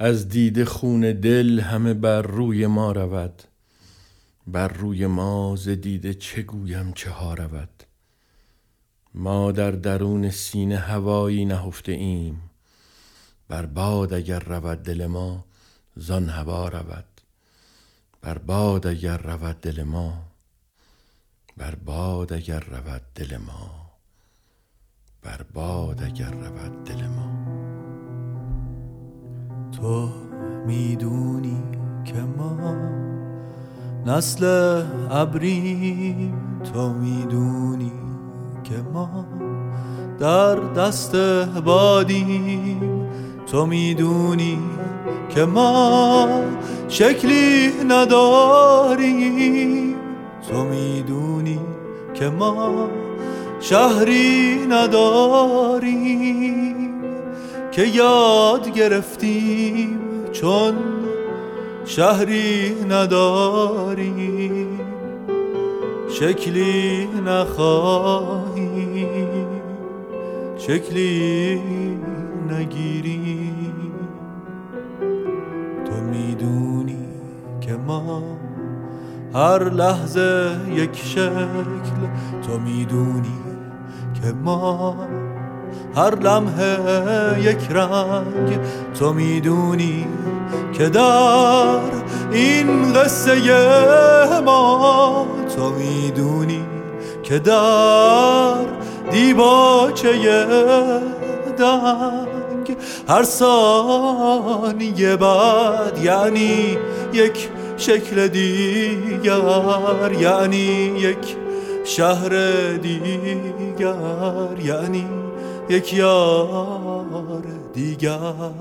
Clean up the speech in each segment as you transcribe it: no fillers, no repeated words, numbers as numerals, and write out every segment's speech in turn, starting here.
از دیده خون دل همه بر روی ما رود. بر روی ما ز دیده چه گویم چه ها رود. ما در درون سینه هوایی نهفته ایم. بر باد اگر رود دل ما زان هوا رود. بر باد اگر رود دل ما، بر باد اگر رود دل ما، بر باد اگر رود دل ما. تو میدونی که ما نسل ابریم، تو میدونی که ما در دست بادیم، تو میدونی که ما شکلی نداریم، تو میدونی که ما شهری نداریم، که یاد گرفتیم چون شهری نداریم، شکلی نخواهیم شکلی نگیریم. تو میدونی که ما هر لحظه یک شکل، تو میدونی که ما هر لمحه یک رنگ، تو میدونی که در این قصه ما، تو میدونی که در دیباچه دنگ هر ثانیه بعد یعنی یک شکل دیگر، یعنی یک شهر دیگر، یعنی یک یار دیگر.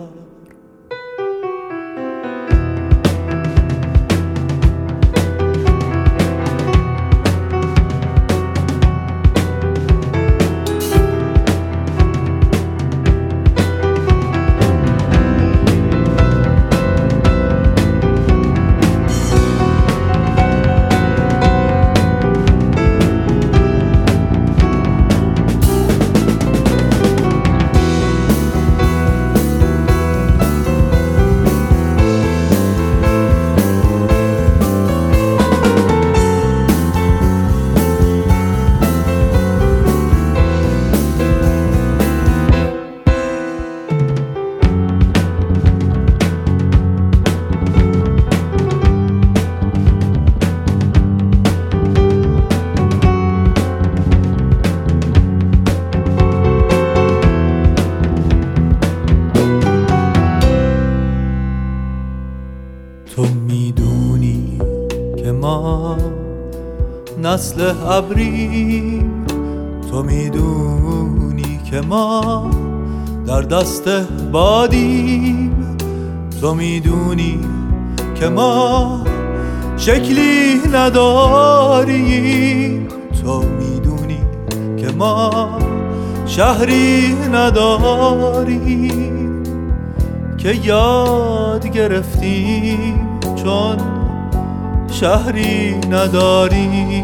تو میدونی که ما نسل ابریم، تو میدونی که ما در دست بادیم، تو میدونی که ما شکلی نداریم، تو میدونی که ما شهری نداریم، که یاد گرفتیم چون شهری نداریم،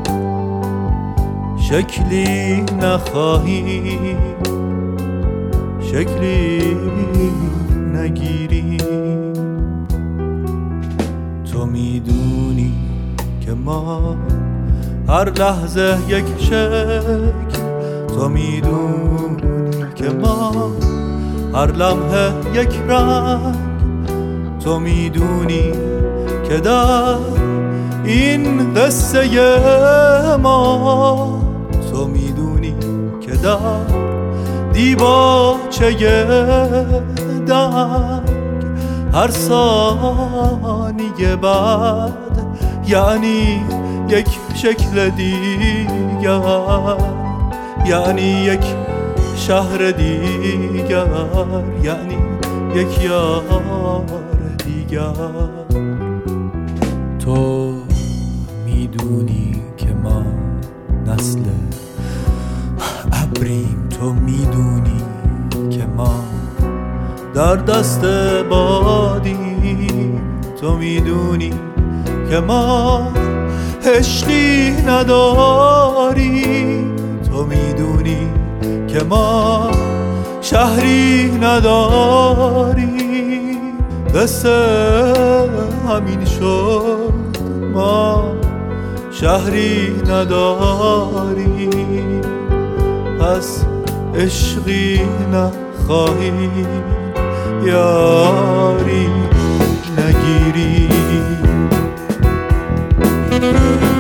شکلی نخواهیم شکلی نگیریم. تو میدونی که ما هر لحظه یک شکل، تو میدونی که ما هر لمحه یک رنگ، تو میدونی که در این قصه ما، تو میدونی که در دیباچه دنگ هر ثانیه بعد یعنی یک شکل دیگر، یعنی یک شهر دیگر، یعنی یک یار دیگر. تو میدونی که ما نسل ابریم، تو میدونی که ما در دست بادیم، تو میدونی که ما عشقی نداریم، تو میدونی که ما شهری نداریم، قصه همین شد ما شهری نداریم، پس عشقی نخواهیم، یاری نگیریم.